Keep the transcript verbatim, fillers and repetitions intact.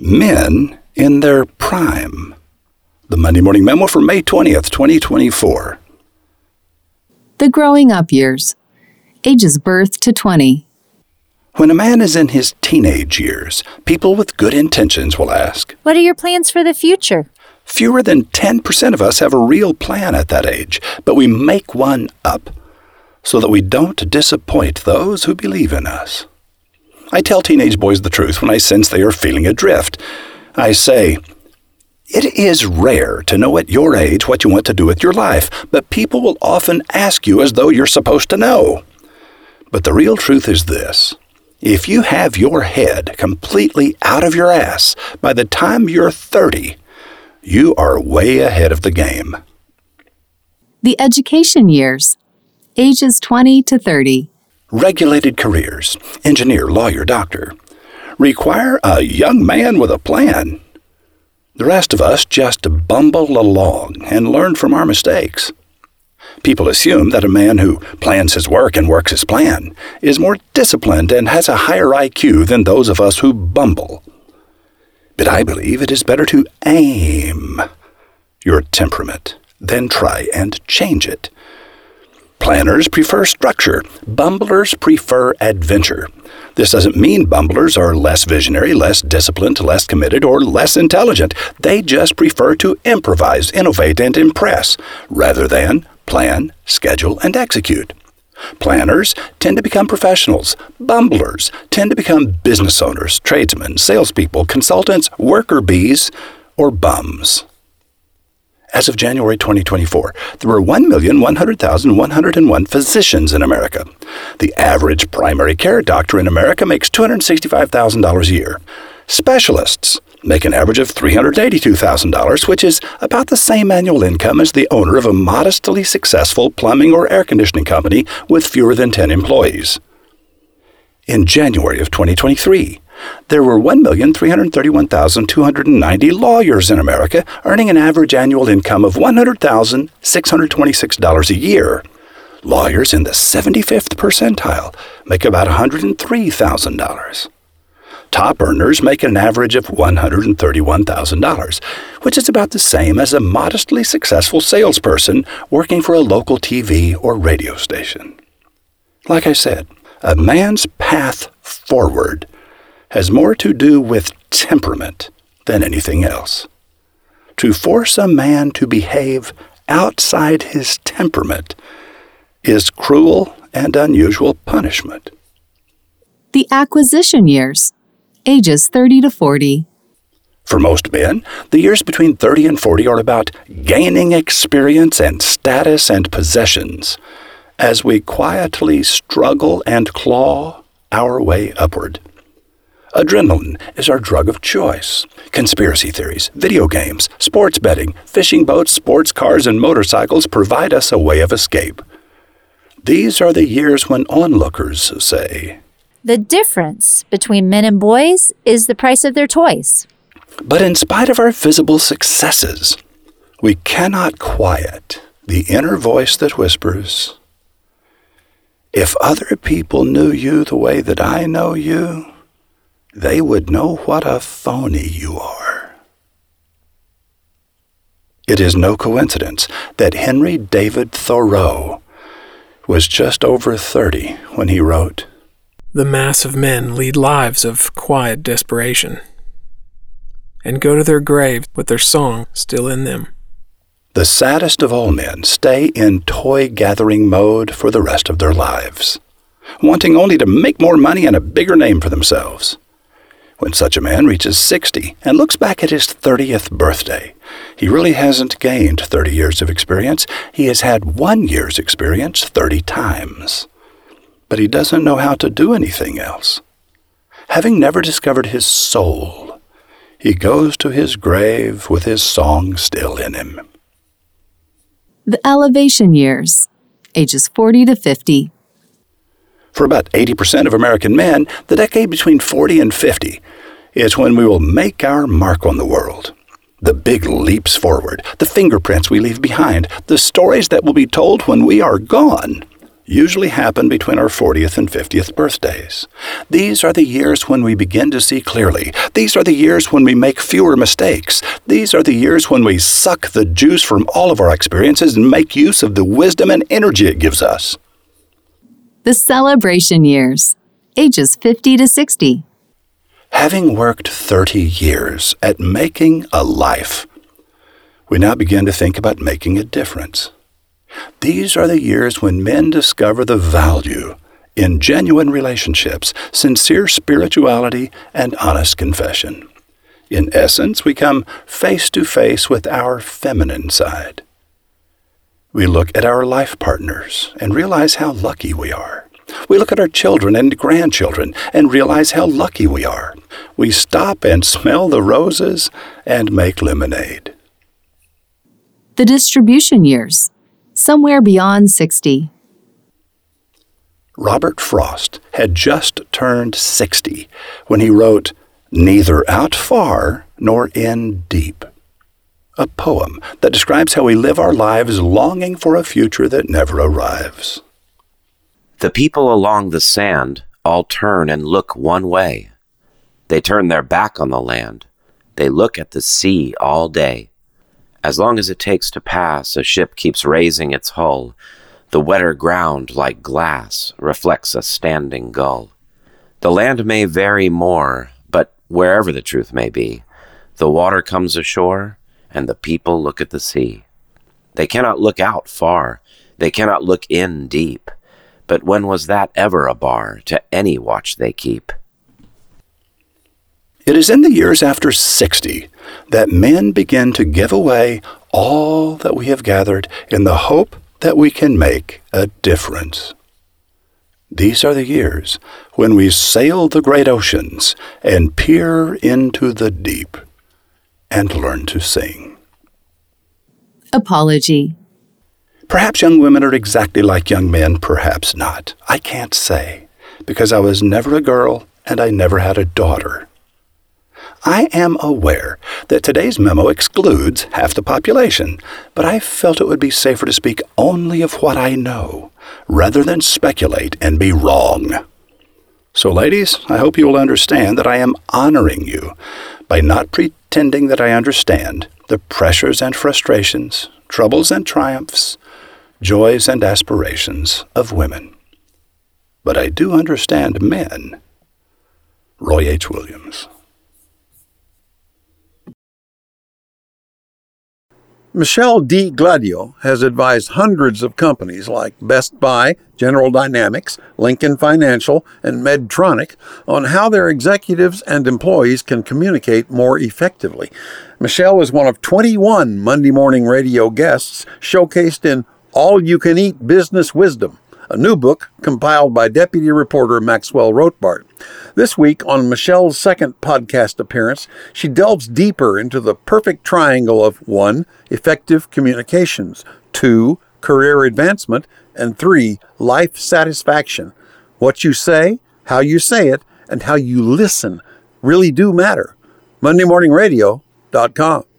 Men in their prime. The Monday Morning Memo for May twentieth, twenty twenty-four. The growing up years. Ages birth to twenty. When a man is in his teenage years, people with good intentions will ask, "What are your plans for the future?" Fewer than ten percent of us have a real plan at that age, but we make one up so that we don't disappoint those who believe in us. I tell teenage boys the truth when I sense they are feeling adrift. I say, it is rare to know at your age what you want to do with your life, but people will often ask you as though you're supposed to know. But the real truth is this. If you have your head completely out of your ass by the time you're thirty, you are way ahead of the game. The education years. Ages twenty to thirty. Regulated careers, engineer, lawyer, doctor, require a young man with a plan. The rest of us just bumble along and learn from our mistakes. People assume that a man who plans his work and works his plan is more disciplined and has a higher I Q than those of us who bumble. But I believe it is better to aim your temperament than try and change it. Planners prefer structure. Bumblers prefer adventure. This doesn't mean bumblers are less visionary, less disciplined, less committed, or less intelligent. They just prefer to improvise, innovate, and impress, rather than plan, schedule, and execute. Planners tend to become professionals. Bumblers tend to become business owners, tradesmen, salespeople, consultants, worker bees, or bums. As of January twenty twenty-four, there were one million one hundred thousand one hundred one physicians in America. The average primary care doctor in America makes two hundred sixty-five thousand dollars a year. Specialists make an average of three hundred eighty-two thousand dollars, which is about the same annual income as the owner of a modestly successful plumbing or air conditioning company with fewer than ten employees. In January of twenty twenty-three, there were one million three hundred thirty-one thousand two hundred ninety lawyers in America, earning an average annual income of one hundred thousand six hundred twenty-six dollars a year. Lawyers in the seventy-fifth percentile make about one hundred three thousand dollars. Top earners make an average of one hundred thirty-one thousand dollars, which is about the same as a modestly successful salesperson working for a local T V or radio station. Like I said, a man's path forward has more to do with temperament than anything else. To force a man to behave outside his temperament is cruel and unusual punishment. The acquisition years. Ages thirty to forty. For most men, the years between thirty and forty are about gaining experience and status and possessions as we quietly struggle and claw our way upward. Adrenaline is our drug of choice. Conspiracy theories, video games, sports betting, fishing boats, sports cars, and motorcycles provide us a way of escape. These are the years when onlookers say, "The difference between men and boys is the price of their toys." But in spite of our visible successes, we cannot quiet the inner voice that whispers, "If other people knew you the way that I know you, they would know what a phony you are." It is no coincidence that Henry David Thoreau was just over thirty when he wrote, "The mass of men lead lives of quiet desperation, and go to their grave with their song still in them. The saddest of all men stay in toy-gathering mode for the rest of their lives, wanting only to make more money and a bigger name for themselves. When such a man reaches sixty and looks back at his thirtieth birthday, he really hasn't gained thirty years of experience. He has had one year's experience thirty times. But he doesn't know how to do anything else. Having never discovered his soul, he goes to his grave with his song still in him." The elevation years. Ages forty to fifty. For about eighty percent of American men, the decade between forty and fifty is when we will make our mark on the world. The big leaps forward, the fingerprints we leave behind, the stories that will be told when we are gone. usually happen between our fortieth and fiftieth birthdays. These are the years when we begin to see clearly. These are the years when we make fewer mistakes. These are the years when we suck the juice from all of our experiences and make use of the wisdom and energy it gives us. The celebration years, ages fifty to sixty. Having worked thirty years at making a life, we now begin to think about making a difference. These are the years when men discover the value in genuine relationships, sincere spirituality, and honest confession. In essence, we come face to face with our feminine side. We look at our life partners and realize how lucky we are. We look at our children and grandchildren and realize how lucky we are. We stop and smell the roses and make lemonade. The distribution years, somewhere beyond sixty. Robert Frost had just turned sixty when he wrote Neither Out Far Nor In Deep, a poem that describes how we live our lives longing for a future that never arrives. The people along the sand all turn and look one way. They turn their back on the land. They look at the sea all day. As long as it takes to pass, a ship keeps raising its hull. The wetter ground, like glass, reflects a standing gull. The land may vary more, but wherever the truth may be, the water comes ashore, and the people look at the sea. They cannot look out far. They cannot look in deep. But when was that ever a bar to any watch they keep? It is in the years after sixty that men begin to give away all that we have gathered in the hope that we can make a difference. These are the years when we sail the great oceans and peer into the deep and learn to sing. Apology. Perhaps young women are exactly like young men, perhaps not. I can't say, because I was never a girl and I never had a daughter. I am aware that today's memo excludes half the population, but I felt it would be safer to speak only of what I know, rather than speculate and be wrong. So, ladies, I hope you will understand that I am honoring you by not pretending that I understand the pressures and frustrations, troubles and triumphs, joys and aspirations of women. But I do understand men. Roy H. Williams. Michelle D. Gladio has advised hundreds of companies like Best Buy, General Dynamics, Lincoln Financial, and Medtronic on how their executives and employees can communicate more effectively. Michelle is one of twenty-one Monday Morning Radio guests showcased in All You Can Eat Business Wisdom, a new book compiled by deputy reporter Maxwell Rothbart. This week, on Michelle's second podcast appearance, she delves deeper into the perfect triangle of one, effective communications, two, career advancement, and three, life satisfaction. What you say, how you say it, and how you listen really do matter. Monday Morning Radio dot com.